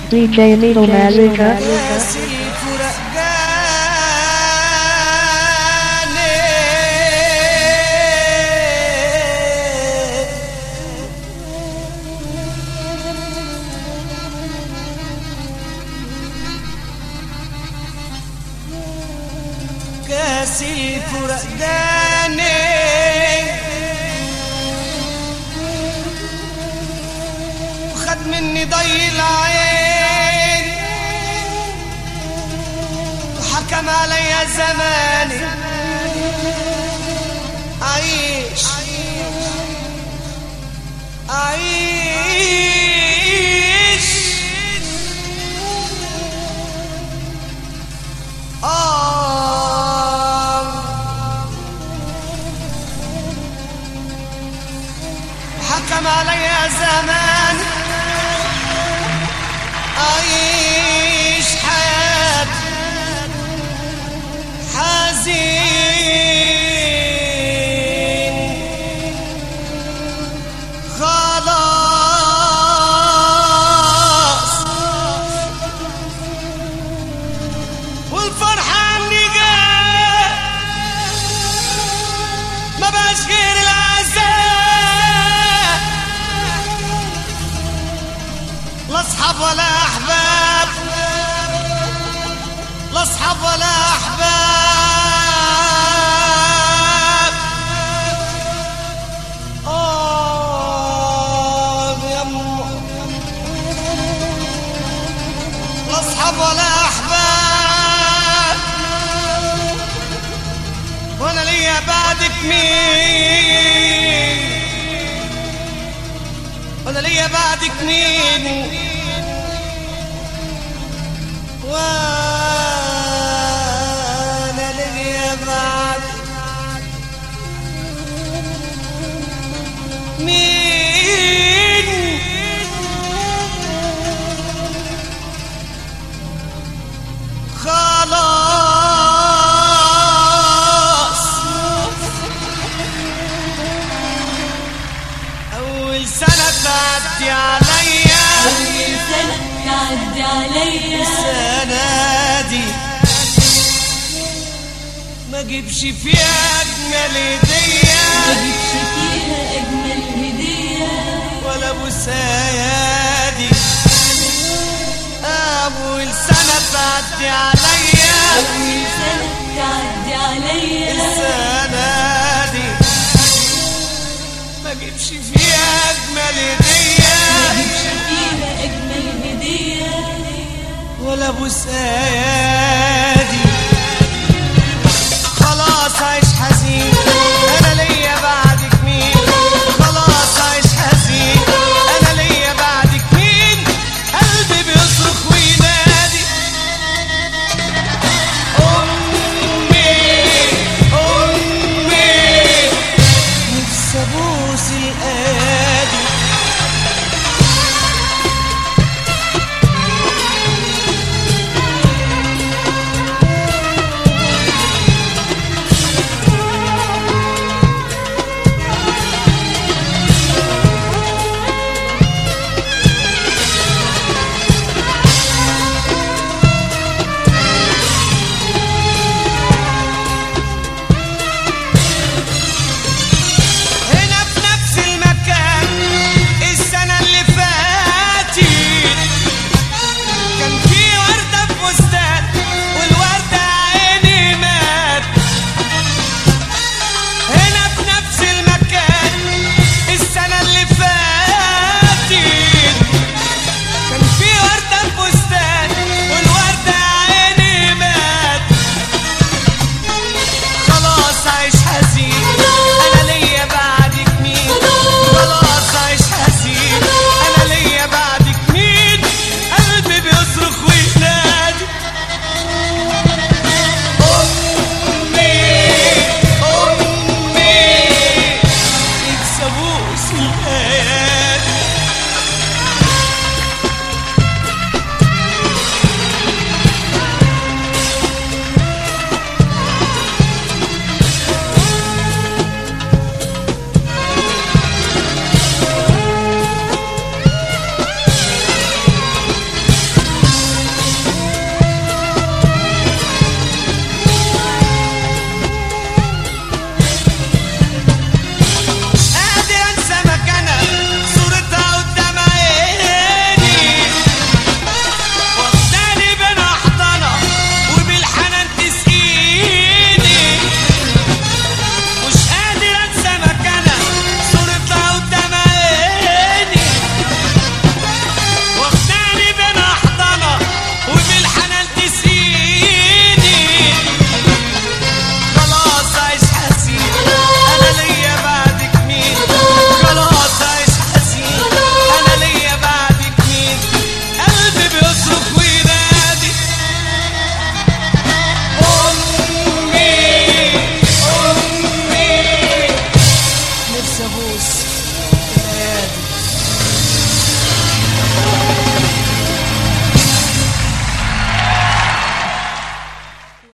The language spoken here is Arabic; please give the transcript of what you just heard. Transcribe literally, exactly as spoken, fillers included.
دي جي ميدو مازيكا. كاس الفرقداني وخد مني ضي العين وحكم علي زماني أعيش أعيش آه حكم علي زمان أعيش حياة حزين خلاص والفرحة عني جاء ما بقاش غير العذاب لا اصحاب ولا احباب لا اصحاب ولا احباب اه يا امه لا اصحاب ولا احباب وانا ليا بعدك مين وانا ليا بعدك مين وانا ليا بعدك مين خلاص أول سنة تعدي عليا أول سنة تعدي عليا السنة دي ما جيبش فيها أجمل هدية ما جيبش فيها أجمل هدية ولا بوسايا دي أول سنة تعدي عليا أول سنة تعدي عليا السنة دي ما جيبش فيها أجمل هدية ما جيبش فيها أجمل هدية ولا بوسايا